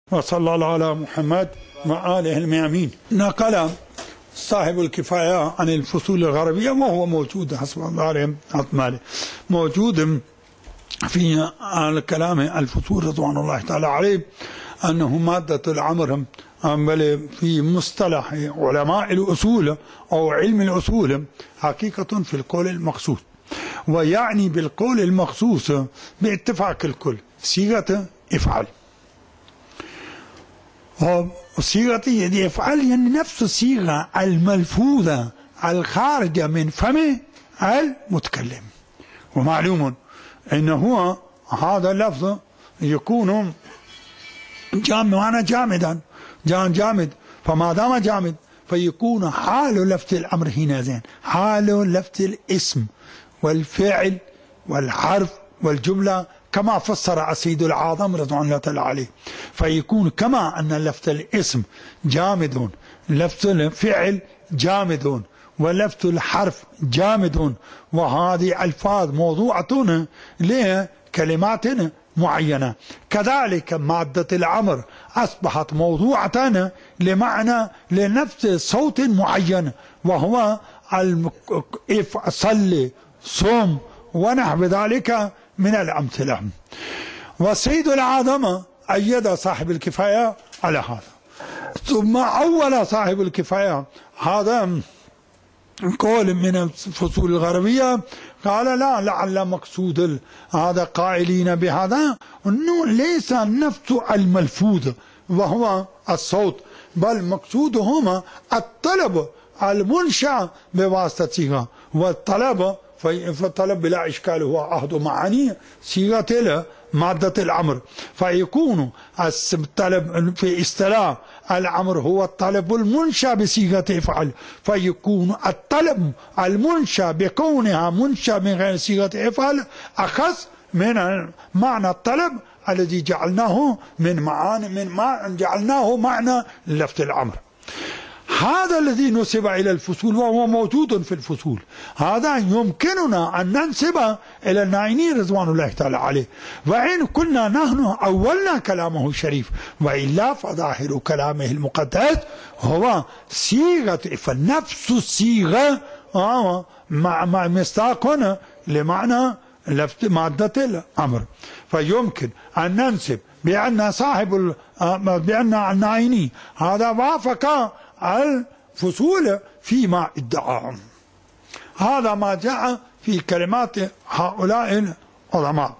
وصلى الله على محمد وآله الميامين. نقل صاحب الكفاية عن الفصول الغربية، وهو موجود حسب ماله موجود في الكلام الفصول رضوان الله تعالى عليه، أنه مادة الأمر في مصطلح علماء الأصول أو علم الأصول حقيقة في القول المخصوص، ويعني بالقول المخصوص باتفاق الكل صيغة افعل. صيغة افعل يعني نفس الصيغة الملفوظة الخارجة من فم المتكلم. ومعلوم أنه هذا اللفظ يكون معنى جامدا جامد، فما دام جامد فيكون حال لفظ الأمر حينئذ حال لفظ الاسم والفعل والحرف والجملة كما فسر السيد العاظم رضوان الله تعالى عليه، فيكون كما أن لفظ الاسم جامد، لفظ الفعل جامد، ولفظ الحرف جامد، وهذه ألفاظ موضوعة لكلمات معينة. كذلك مادة الأمر أصبحت موضوعة لمعنى لنفس صوت معين، وهو صل صم ونحو ذلك من الأمثلة. والسيد العاظم أيد صاحب الكفاية على هذا، ثم أول صاحب الكفاية هذا قول من الفصول الغربية قال لا، لعل مقصود هذا قائلين بهذا أنه ليس نفس الملفوظ وهو الصوت، بل مقصودهما الطلب المنشأ بواسطة صيغة، والطلب فالطلب بلا إشكال هو عهد معاني صيغة مادة الأمر، فيكون الطلب في اصطلاح الأمر هو الطلب المنشأ بصيغة افعل، فيكون الطلب المنشأ بكونها منشأ من غير صيغة افعل أخص من معنى الطلب الذي جعلناه جعلناه معنى لفظ الأمر. هذا الذي نسب إلى الفصول وهو موجود في الفصول، هذا يمكننا أن ننسب إلى الناعيني رضوان الله تعالى عليه، وإن كنا نحن أولنا كلامه الشريف، وإلا فظاهر كلامه المقدس هو صيغة، فنفس الصيغة مع مصداق لمعنى مادة الأمر. فيمكن أن ننسب بأن بأن الناعيني هذا وافق الفصول فيما ادعاه. هذا ما جاء في كلمات هؤلاء العلماء.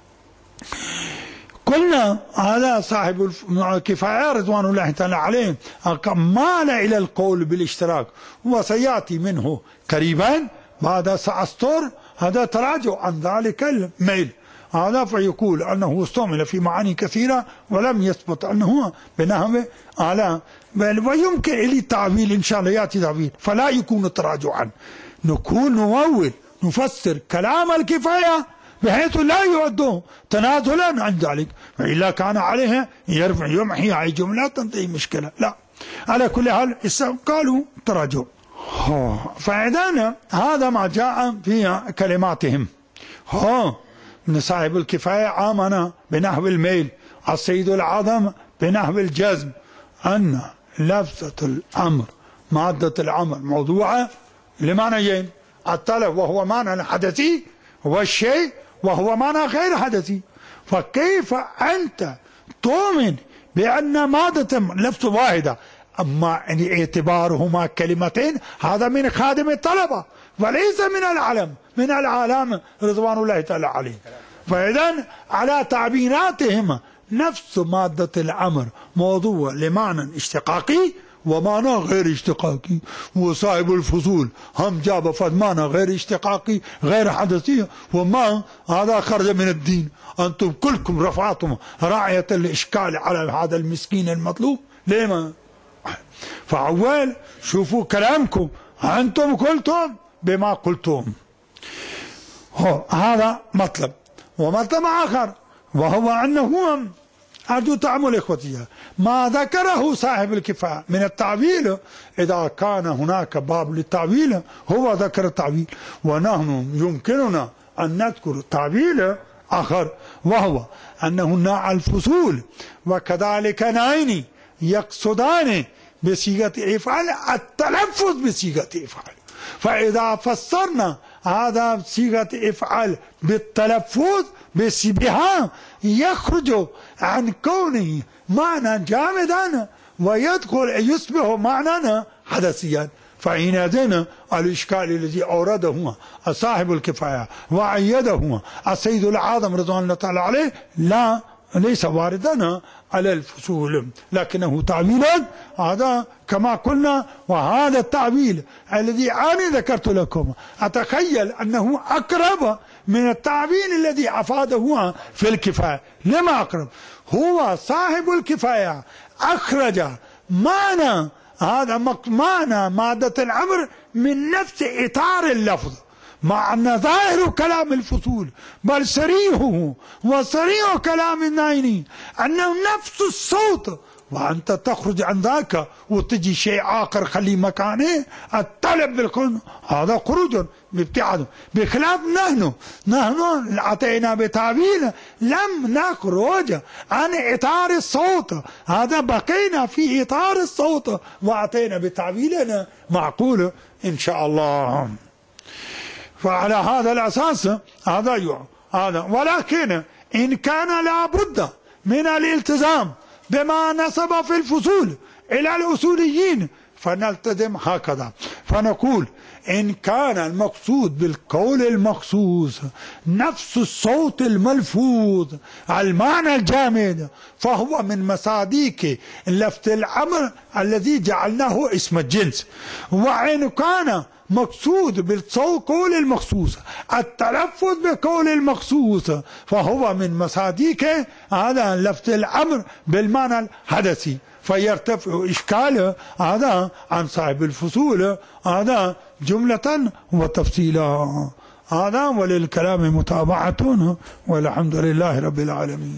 قلنا هذا صاحب الكفاية رضوان الله تعالى عليه مال إلى القول بالاشتراك، وسيأتي منه قريبا بعد سأسطر هذا تراجع عن ذلك الميل هذا، فيقول أنه استعمل في معاني كثيرة ولم يثبت أنه بنحو على، ويمكن إلي التعويل إن شاء الله يأتي تعويل، فلا يكون تراجعا، نكون نؤول نفسر كلام الكفاية بحيث لا يعد تنازلا عن ذلك، وإلا كان عليه يرفع يمحي أي جملة تنتهي مشكلة. لا، على كل حال قالوا تراجع. فإذن هذا ما جاء في كلماتهم. من صاحب الكفاية آمن بنحو الميل، السيد العظم بنحو الجزم، أن لفظة الأمر مادة الأمر موضوعة لمعنيين، الطلب وهو معنى الحدثي، والشيء وهو معنى غير حدثي. فكيف أنت تؤمن بأن مادة لفظ واحدة أما اعتبارهما كلمتين هذا من خادم الطلبة وليس من العالم رضوان الله تعالى عليه. فإذن على تعبيراتهم نفس مادة الأمر موضوع لمعنى اشتقاقي ومعنى غير اشتقاقي، وصاحب الفصول هم جاب فمعنى غير اشتقاقي غير حدثي، وما هذا خرج من الدين. أنتم كلكم رفعتم راعية الإشكال على هذا المسكين المطلوب. لما؟ فأول شوفوا كلامكم، أنتم قلتم بما قلتم. هذا مطلب. ومطلب آخر وهو أنه أرجو تعمل إخوتي ما ذكره صاحب الكفاية من التعويل، إذا كان هناك باب للتعويل هو ذكر التعويل، ونحن يمكننا أن نذكر التعويل آخر، وهو أن هنا الفصول وكذلك نعين يقصدان بصيغة إفعال التلفظ بصيغة إفعال. فإذا فسرنا هذا صيغة إفعال بالتلفظ بها يخرج عن كونه معنى جامدا ويدخل يصبح معنى حدثيا. فحينئذ الإشكال الذي أورده صاحب الكفاية وأيده السيد الأعظم رضوان الله تعالى عليه ليس واردا على الفصول، لكنه تعبير هذا كما قلنا. وهذا التعبير الذي أنا ذكرت لكم أتخيل أنه أقرب من التعبير الذي أفاده في الكفاية. لما أقرب؟ هو صاحب الكفاية أخرج معنى هذا معنى مادة الأمر من نفس إطار اللفظ، مع أن ظاهر كلام الفصول بل صريحه وصريح كلام النايني أنه نفس الصوت، وأنت تخرج عن ذاك وتجي شيء آخر خلي مكانه. الطلب بالكون هذا خروج بابتعاد، بخلاف نحن أتينا بتعبير لم نخرج عن إطار الصوت، هذا بقينا في إطار الصوت وأتينا بتعبيرنا معقول إن شاء الله. فعلى هذا الأساس هذا ولكن إن كان لابد من الالتزام بما نسب في الفصول إلى الأصوليين فنلتزم هكذا، فنقول إن كان المقصود بالقول المخصوص نفس الصوت الملفوظ المعنى الجامد فهو من مصادق لفظ الأمر الذي جعلناه اسم الجنس. وإن كان مقصود بالقول المخصوص التلفظ بقول المخصوص فهو من مصادق هذا لفظ الأمر بالمعنى الحدثي، فيرتفع إشكال هذا عن صاحب الفصول هذا جملة وتفصيلا. هذا وللكلام متابعة والحمد لله رب العالمين.